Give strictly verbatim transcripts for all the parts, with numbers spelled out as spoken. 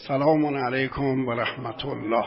سلام علیکم و رحمت الله.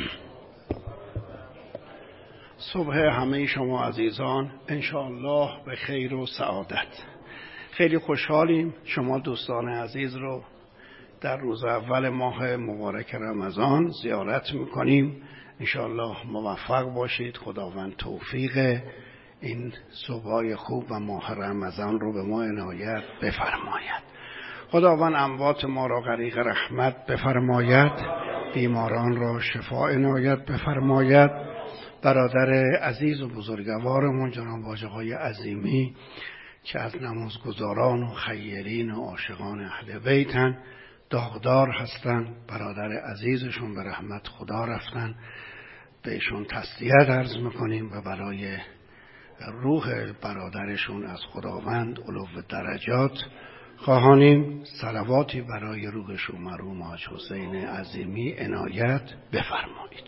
صبح همه شما عزیزان انشاءالله به خیر و سعادت. خیلی خوشحالیم شما دوستان عزیز رو در روز اول ماه مبارک رمضان زیارت میکنیم. انشاءالله موفق باشید. خداوند توفیق این صبحای خوب و ماه رمضان رو به ما عنایت بفرماید. خداوند اموات ما را غریق رحمت بفرماید، بیماران را شفا عنایت بفرماید. برادر عزیز و بزرگوارمون جناب حاج آقای عظیمی که از نمازگزاران و خیرین و عاشقان اهل بیتن داغدار هستند، برادر عزیزشون به رحمت خدا رفتن، بهشون تسلیت عرض میکنیم و برای روح برادرشون از خداوند علو درجات خواهانیم. صلواتی برای روحشون مرحوم حاج حسین عظیمی عنایت بفرمایید.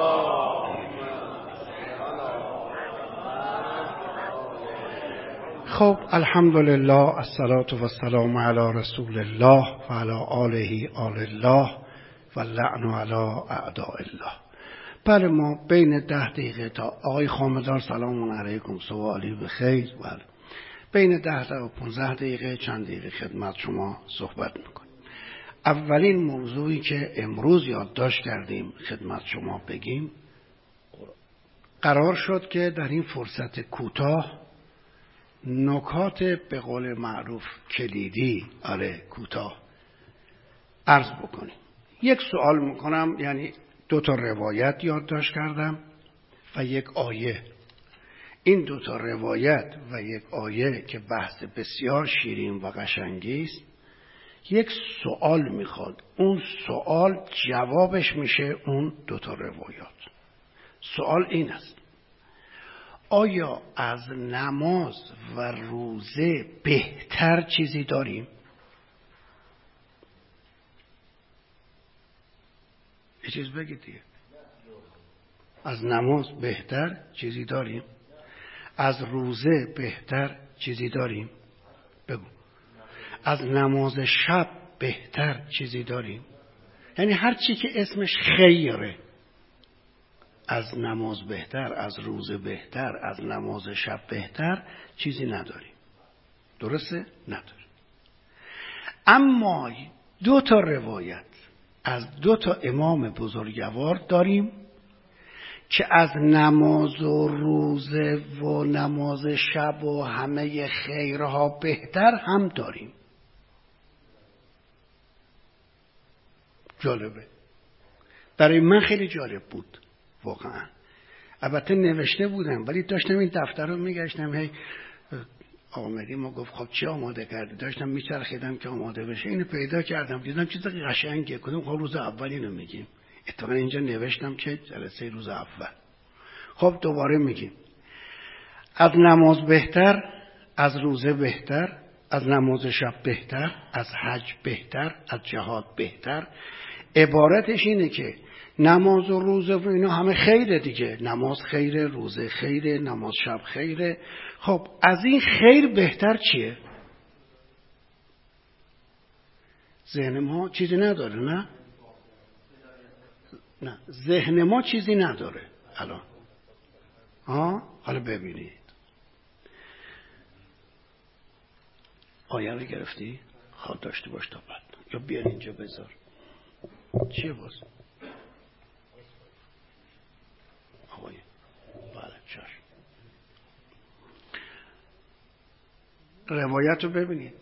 خب الحمدلله، الصلاة و السلام علی رسول الله و علی آله آل الله و اللعن علی اعداء الله. بله ما بین ده دقیقه تا آقای خامدار سلام علیکم سوالی بخیر، بله بین ده تا و پونزده دقیقه چند دقیقه خدمت شما صحبت میکنیم. اولین موضوعی که امروز یادداشت کردیم خدمت شما بگیم، قرار شد که در این فرصت کوتاه نکات به قول معروف کلیدی آره کوتاه عرض بکنیم. یک سوال میکنم، یعنی دو تا روایت یادداشت کردم و یک آیه. این دو تا روایت و یک آیه که بحث بسیار شیرین و قشنگی است، یک سوال میخواد. اون سوال جوابش میشه اون دو تا روایات. سوال این است: آیا از نماز و روزه بهتر چیزی داریم؟ یه چیز بگید دیگه. از نماز بهتر چیزی داریم؟ از روزه بهتر چیزی داریم؟ بگو. از نماز شب بهتر چیزی داریم؟ یعنی هر چی که اسمش خیره، از نماز بهتر، از روزه بهتر، از نماز شب بهتر چیزی نداریم. درسته؟ نداریم. اما دو تا روایت از دو تا امام بزرگوار داریم که از نماز و روزه و نماز شب و همه خیرها بهتر هم داریم. جالبه، برای من خیلی جالب بود واقعا. البته نوشته بودم ولی داشتم این دفتر رو میگشتم، هی آمدیم ما گفت خب چی آماده کردی؟ داشتم میچرخیدم که آماده بشه، اینو پیدا کردم دیدم چیز قشنگه. کدوم خب روز اول اینو میگیم. اتفاقا اینجا نوشتم که جلسه روز اول. خب دوباره میگیم از نماز بهتر، از روزه بهتر، از نماز شب بهتر، از حج بهتر، از جهاد بهتر. عبارتش اینه که نماز و روزه و اینا همه خیره دیگه. نماز خیره، روزه خیره، نماز شب خیره. خب از این خیر بهتر چیه؟ ذهن ما چیزی نداره؟ نه نه ذهن ما چیزی نداره الان. ها حالا ببینید آیه رو گرفتی؟ خواه داشته باش تا بعد، یا بیار اینجا بذار. چیه باز؟ آقای بله چشم. روایت رو ببینید.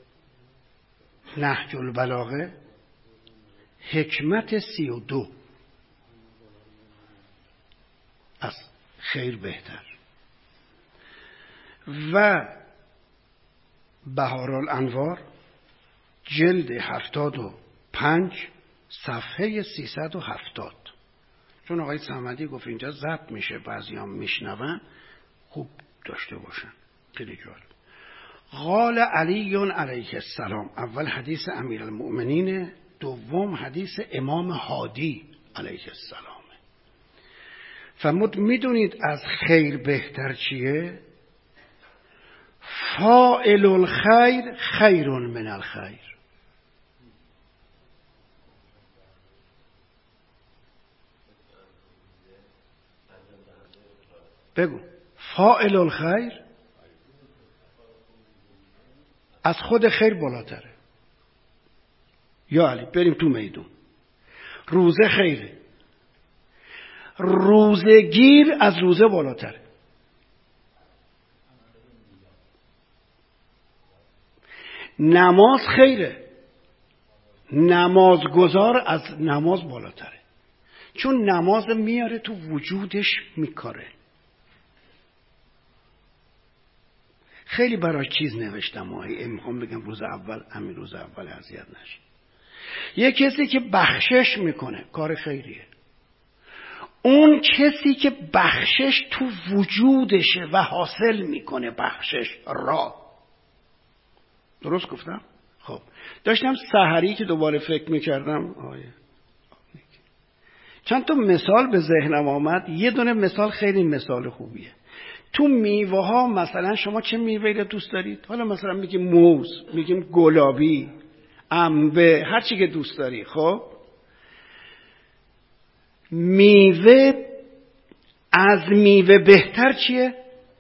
نهج البلاغه حکمت سی و دو از خیر بهتر و بهارالانوار جلد هفتاد و پنج صفحه سیصد و هفتاد. چون آقای صمدی گفت اینجا ضبط میشه، بعضی هم میشنون، خوب داشته باشن. خیلی جالب. قال علی علیه السلام، اول حدیث امیرالمؤمنین، دوم حدیث امام هادی علیه السلام. فرمود میدونید از خیر بهتر چیه؟ فاعل الخیر خیر من الخیر. بگو فاعل الخیر از خود خیر بالاتره. یا علی بریم تو میدون. روزه خیره، روزه گیر از روزه بالاتره. نماز خیره، نماز گذار از نماز بالاتره، چون نماز میاره تو وجودش میکاره. خیلی برای چیز نوشتم آهی میخوام بگم روز اول همین روز اول اذیت نشی. یه کسی که بخشش میکنه کار خیریه. اون کسی که بخشش تو وجودشه و حاصل میکنه بخشش را. درست گفتم؟ خب داشتم سحری که دوباره فکر میکردم آیه چند تا مثال به ذهنم آمد. یه دونه مثال خیلی مثال خوبیه. تو میوه ها مثلا شما چه میوه‌ای رو دوست دارید؟ حالا مثلا میگیم موز، میگیم گلابی، انبه، هر چی که دوست داری. خب میوه از میوه بهتر چیه؟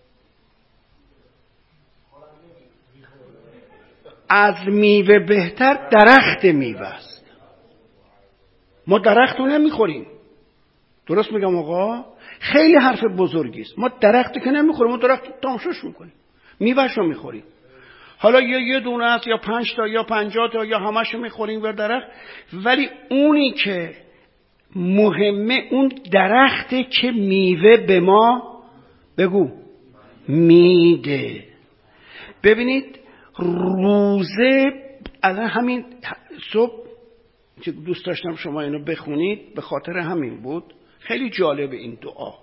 از میوه بهتر درخت میوه است. ما درخت رو نمیخوریم. درست میگم آقا؟ خیلی حرف بزرگی است. ما درخت که نمیخوریم، ما درخت تماشاش میکنیم، میوهش رو میخوریم. حالا یا یه دونه است یا پنج تا یا پنجاه تا یا همش رو میخوریم بر درخت. ولی اونی که مهمه اون درخته که میوه به ما بگو میده. ببینید روزه الان همین صبح که دوست داشتم شما اینو بخونید به خاطر همین بود. خیلی جالب این دعا.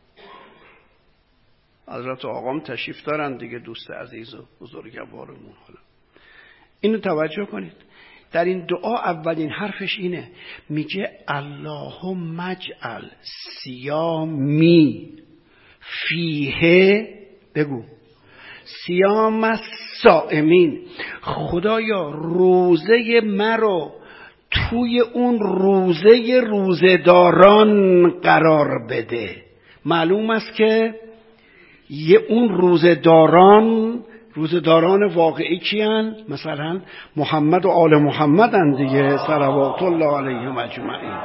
حضرت آقام تشریف دارن دیگه، دوست عزیز و بزرگوارمون. حالا اینو توجه کنید. در این دعا اولین حرفش اینه، میگه اللهم اجعل صیامی فیه بگو صیام الصائمین. خدایا روزه مرا توی اون روزه روزه‌داران قرار بده. معلوم است که یه اون روزه‌داران روزه‌داران واقعی کیان؟ مثلا محمد و آل محمد اند دیگه، صلوات الله علیهم اجمعین.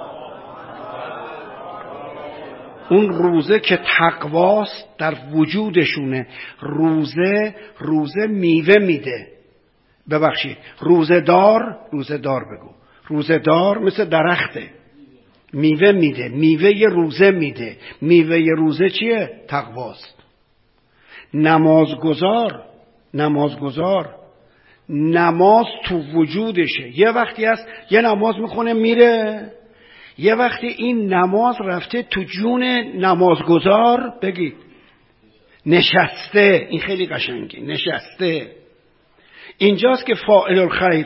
اون روزه که تقواست در وجودشونه. روزه روزه میوه میده. ببخشید روزه‌دار، روزه‌دار بگو، روزه‌دار مثل درخته، میوه میده، میوه ی روزه میده. میوه ی روزه چیه؟ تقواست. نمازگزار، نمازگزار نماز تو وجودشه. یه وقتی هست یه نماز میخونه میره، یه وقتی این نماز رفته تو جون نمازگزار بگید نشسته. این خیلی قشنگه، نشسته. اینجاست که فاعل الخیر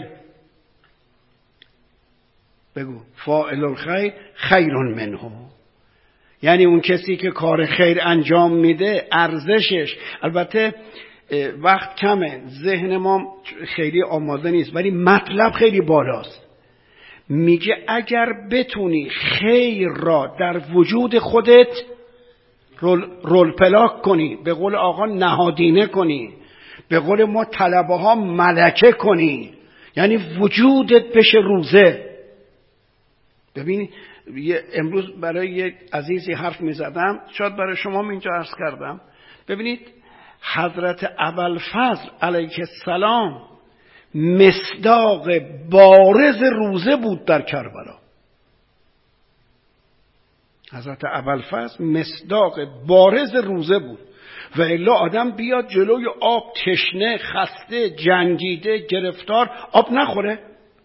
بگو فاعل الخیر خیرون منه، یعنی اون کسی که کار خیر انجام میده ارزشش، البته وقت کمه ذهن ما خیلی آماده نیست ولی مطلب خیلی بالاست. میگه اگر بتونی خیر را در وجود خودت رول, رول پلاک کنی، به قول آقا نهادینه کنی، به قول ما طلبه ها ملکه کنی، یعنی وجودت بشه روزه. ببینی امروز برای یک عزیزی حرف می زدم، شاید برای شما اینجا عرض کردم. ببینید حضرت ابوالفضل علیه السلام مصداق بارز روزه بود در کربلا. حضرت ابوالفضل مصداق بارز روزه بود. و الا آدم بیاد جلوی آب تشنه، خسته، جنگیده، گرفتار، آب نخوره؟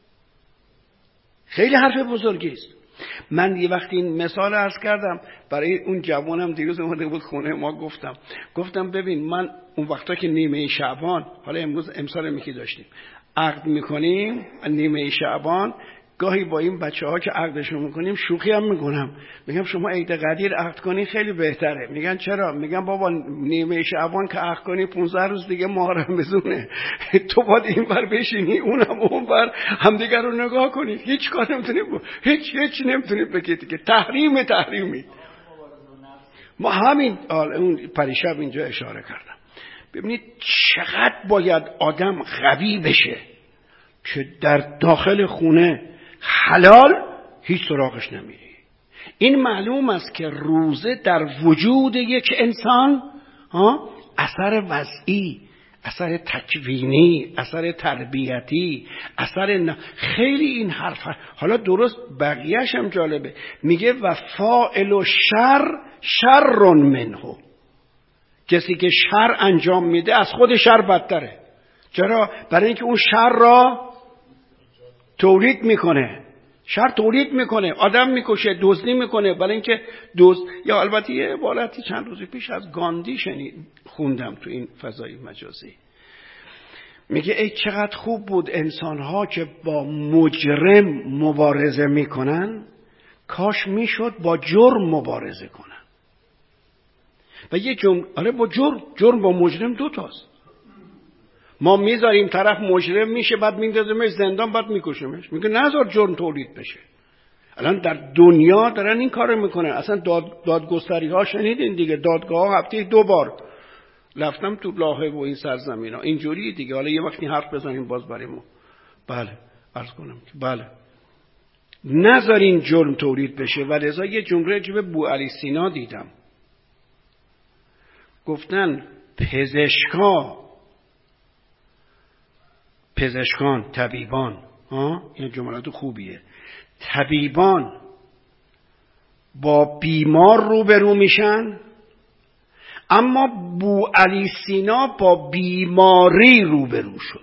خیلی حرف بزرگی است. من یه وقتی این مثال عرض کردم برای اون جوانم دیروز اومده بود خونه ما، گفتم گفتم ببین من اون وقتا که نیمه شعبان، حالا امروز امسال میکی داشتیم عقد میکنیم نیمه شعبان، گاهی با این بچه ها که عقدشون میکنیم شوخی هم میکنم، میگم شما عید قدیر عقد کنی خیلی بهتره. میگن چرا؟ میگم بابا نیمه شعبان که عقد کنی پانزده روز دیگه ماه رمضونه، تو باید این بر بشینی اونم اون بر همدیگر رو نگاه کنید، هیچ کار نمیتونید، هیچ هیچ نمیتونید بگید که تحریم تحریمی. ما همین اون پریشب اینجا اشاره کردم. ببینید چقدر باید آدم قوی بشه که در داخل خونه حلال هیچ سراغش نمیری. این معلوم است که روزه در وجود یک انسان اثر وضعی، اثر تکوینی، اثر تربیتی، اثر ن... خیلی این حرف هست. حالا درست بقیهش هم جالبه، میگه و فاعل و شر شر منه. کسی که شر انجام میده از خود شر بدتره. چرا؟ برای اینکه اون شر را تولید میکنه. شر تولید میکنه، آدم میکشه، دزدی میکنه. برای اینکه دزد، یا البته یه عبارتی چند روز پیش از گاندی شنید خوندم تو این فضای مجازی، میگه ای چقدر خوب بود انسانها که با مجرم مبارزه میکنن، کاش میشد با جرم مبارزه کنن. و یه جرم، آره با جرم، جرم با مجرم دو تاست. ما میذاریم طرف مجرم میشه، بعد میندازیمش زندان، بعد میکشیمش. میگه نذار جرم تولید بشه. الان در دنیا دارن این کارو میکنن. اصلا داد دادگستری ها شنیدین دیگه، دادگاه ها هفته دو بار. رفتم تو لاهه و این سرزمین ها اینجوری دیگه. حالا یه وقتی حرف بزنیم باز برای ما. بله عرض کنم که بله نذارین جرم تولید بشه. و لذا یه جمله جبه بو علی سینا دیدم، گفتن پزشکا پزشکان طبیبان، ها این جملات خوبیه، طبیبان با بیمار روبرو میشن، اما بو علی سینا با بیماری روبرو شد.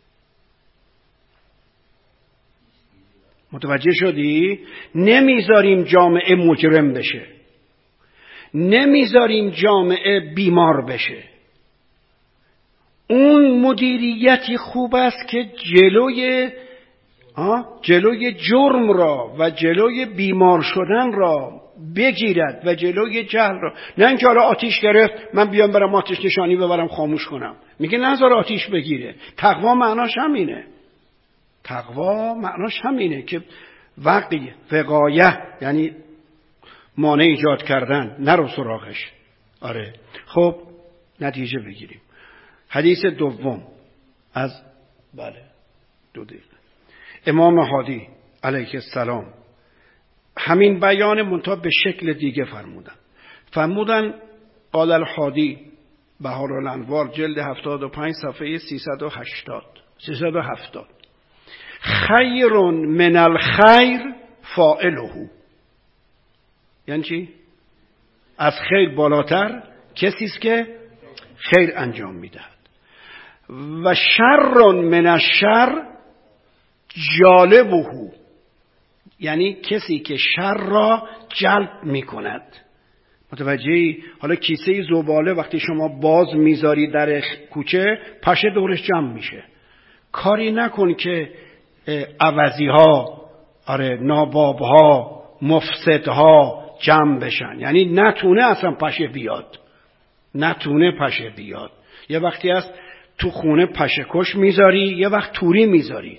متوجه شدی؟ نمیذاریم جامعه مجرم بشه، نمیذاریم جامعه بیمار بشه. اون مدیریتی خوب است که جلوی جلوی جرم را و جلوی بیمار شدن را بگیرد و جلوی جهل را. نه اینکه حالا آتیش گرفت من بیام برم آتش نشانی ببرم خاموش کنم. میگه نذار آتیش بگیره. تقوا معناش همینه. تقوا معناش همینه که وقی وقایه، یعنی مانع ایجاد کردن، نرو سراغش. آره خب نتیجه بگیریم. حدیث دوم از بله دو دقیقه امام هادی علیه السلام همین بیان منتها به شکل دیگه فرمودن. فرمودن قال الهادی بهارالانوار جلد هفتاد و پنج صفحه سیصد و هشتاد سیصد و هفتاد خیر من الخیر فاعله. یعنی چی؟ از خیر بالاتر کسی است که خیر انجام میدهد. و شر من الشر جالبه، یعنی کسی که شر را جلب میکند. متوجهی؟ حالا کیسه زباله وقتی شما باز میذاری در کوچه، پشه دورش جمع میشه. کاری نکن که عوضی ها، آره ناباب ها، مفسد ها جمع بشن. یعنی نتونه اصلا پشه بیاد، نتونه پشه بیاد. یه وقتی هست تو خونه پشه کش میذاری، یه وقت توری میذاری.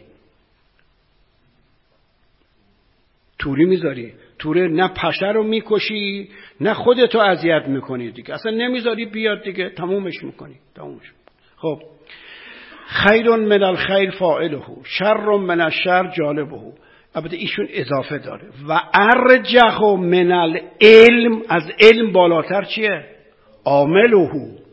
توری میذاری، توره نه پشه رو میکشی نه خودتو اذیت میکنی دیگه، اصلا نمیذاری بیاد دیگه، تمومش میکنی تمومش. خب خیر من الخیر فاعله شر من الشر جالبه. البته ایشون اضافه داره و ارجح من العلم، از علم بالاتر چیه؟ عامله،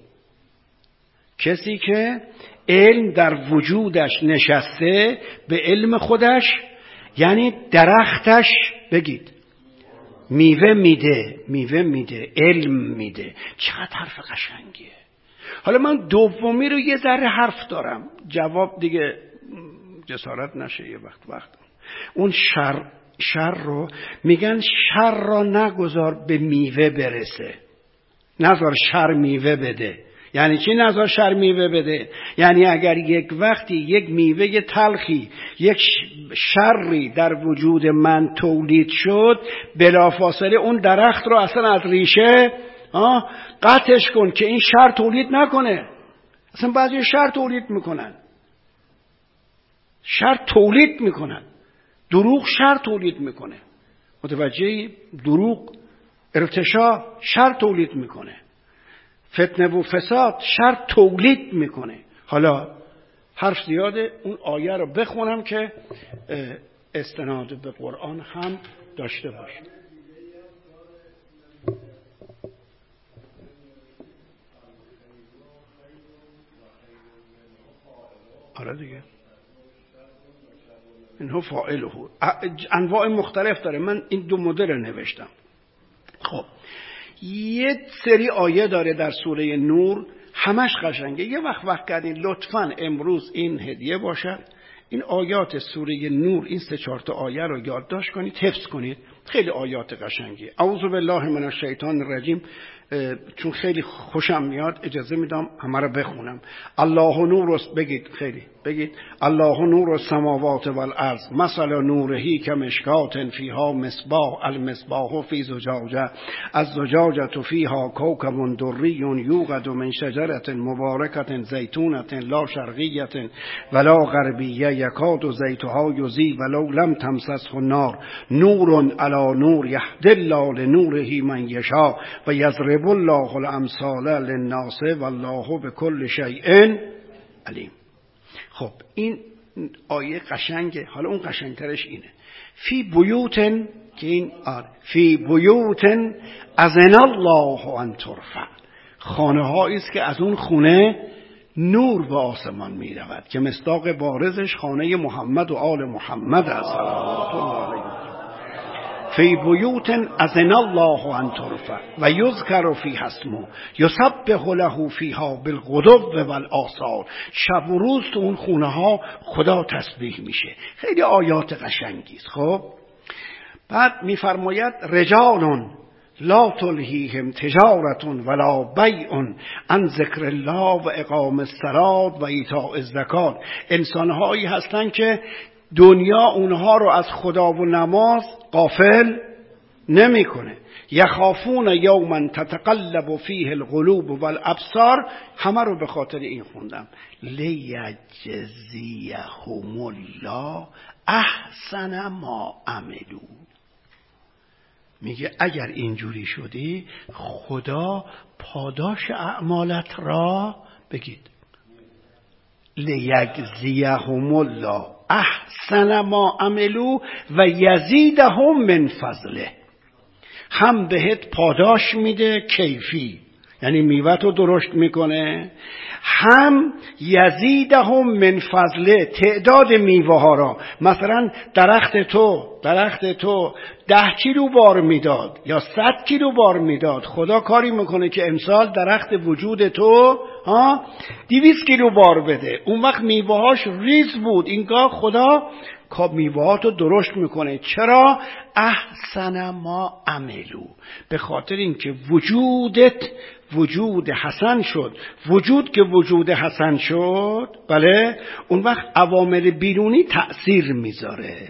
کسی که علم در وجودش نشسته به علم خودش، یعنی درختش بگید میوه میده، میوه میده، علم میده. چقدر حرف قشنگیه. حالا من دومی رو یه ذره حرف دارم، جواب دیگه جسارت نشه یه وقت وقت. اون شر شر رو میگن شر را نگذار به میوه برسه، نذار شر میوه بده. یعنی چی نذار شر میوه بده؟ یعنی اگر یک وقتی یک میوه تلخی، یک شری در وجود من تولید شد، بلافاصله اون درخت رو اصلا از ریشه آه قطعش کن که این شر تولید نکنه. اصلا بعضی شر تولید میکنن، شر تولید میکنن، دروغ شر تولید میکنه. متوجهی؟ دروغ ارتشاء شر تولید میکنه، فتنه و فساد شر تولید میکنه. حالا حرف زیاده، اون آیه رو بخونم که استناد به قرآن هم داشته باشه. آره دیگه، اینها فاعله، انواع مختلف داره. من این دو مدل رو نوشتم. خب یه سری آیه داره در سوره نور، همش قشنگه. یه وقت وقت کردین لطفاً امروز این هدیه باشد، این آیات سوره نور، این سه چهار تا آیه رو یادداشت کنید، حفظ کنید. خیلی آیات قشنگی. اعوذ بالله من الشیطان الرجیم، چون خیلی خوشم میاد اجازه میدم همه رو بخونم. الله نور، بگید خیلی بگید. الله نور السماوات والارض مثل نورهی کمشکات فیها مصباح، المصباح فی زجاجه، الزجاجه فیها کوکب دری یوقد من شجره مبارکه زیتونه لا شرقیه ولا غربیه یکاد زیتها یضیء ولو لم تمسسه النار نور علی نور یهدی الله لنوره من یشاء و یضرب الله الامثال للناس والله بكل شیء علیم. خب این آیه قشنگه. حالا اون قشنگترش اینه، فی بیوتن، که این آره فی بیوتن اذن الله ان ترفع، خانه هایی است که از اون خونه نور به آسمان می رود، که مصداق بارزش خانه محمد و آل محمد است صلوات الله علیه. فی بیوت اذن الله ان ترفع و یذکر فیها اسمه یسبح له فیها بالغدو والآصال، شب و روز تو اون خونه ها خدا تسبیح میشه. خیلی آیات قشنگی است. خب بعد میفرماید رجال لا تلهیهم تجارت ولا بیع عن ذکر الله و اقام الصلاة و ایتاء الزکات، انسانهایی هستند که دنیا اونها رو از خدا و نماز غافل نمیکنه. یخافون یوما تتقلب فیه القلوب والابصار، همه رو به خاطر این خوندم. لیجزیهم الله احسن ما عملو، میگه اگر اینجوری شدی خدا پاداش اعمالت را، بگید لیجزیهم الله احسن ما عملو و یزیدهم من فضله، هم بهت پاداش میده کیفی، یعنی میوه‌تو درشت میکنه، هم یزیدهم من فضله، تعداد میوه ها را، مثلا درخت تو درخت تو ده کیلو بار میداد یا صد کیلو بار میداد، خدا کاری میکنه که امسال درخت وجود تو ها دویست کیلو بار بده. اون وقت میوه هاش ریز بود، اینگاه خدا میوه‌هاتو درشت میکنه. چرا؟ احسن ما عملو، به خاطر اینکه وجودت وجود حسن شد. وجود که وجود حسن شد، بله، اون وقت عوامل بیرونی تأثیر میذاره.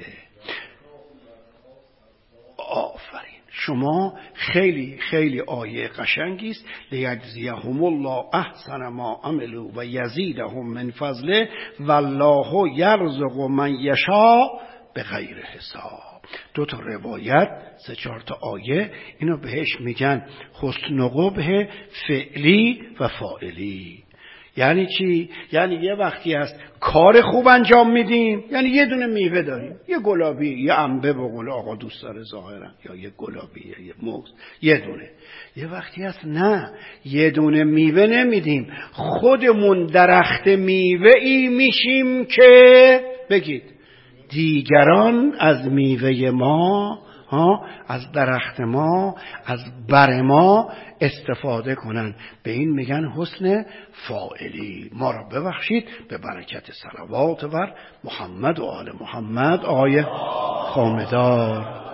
آفرین، شما خیلی خیلی آیه قشنگی است. لیجزیهم الله احسن ما عملوا و یزیدهم من فضله والله یرزق من یشاء بغیر حساب. دو تا روایت، سه چهار تا آیه، اینو بهش میگن حسن قبح فعلی و فاعلی. یعنی چی؟ یعنی یه وقتی هست کار خوب انجام میدیم، یعنی یه دونه میوه داریم، یه گلابی، یه انبه به قول آقا دوست داره ظاهرا، یا یه گلابی، یه موز، یه دونه. یه وقتی هست نه، یه دونه میوه نمیدیم، خودمون درخت میوه ای میشیم که بگید دیگران از میوه ما ها، از درخت ما، از بر ما استفاده کنن. به این میگن حسن فاعلی. ما را ببخشید به برکت صلوات بر محمد و آل محمد. آیه خامدار.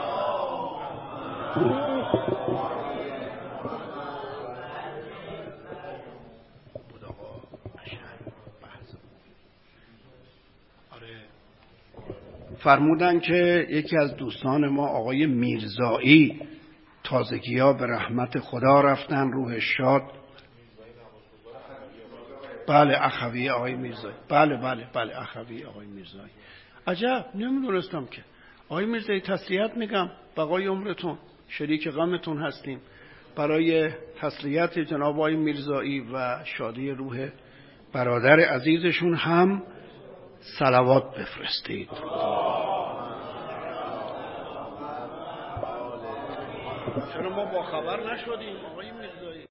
فرمودن که یکی از دوستان ما آقای میرزایی تازگی ها به رحمت خدا رفتن، روح شاد. بله اخوی آقای میرزایی، بله بله بله اخوی آقای میرزایی. عجب، نمیدونستم که. آقای میرزایی تسلیت میگم، بقای عمرتون. شریک غمتون هستیم. برای تسلیت جناب آقای میرزایی و شادی روح برادر عزیزشون هم صلوات بفرستید. چرا ما با خبر نشدیم آقای میرزایی؟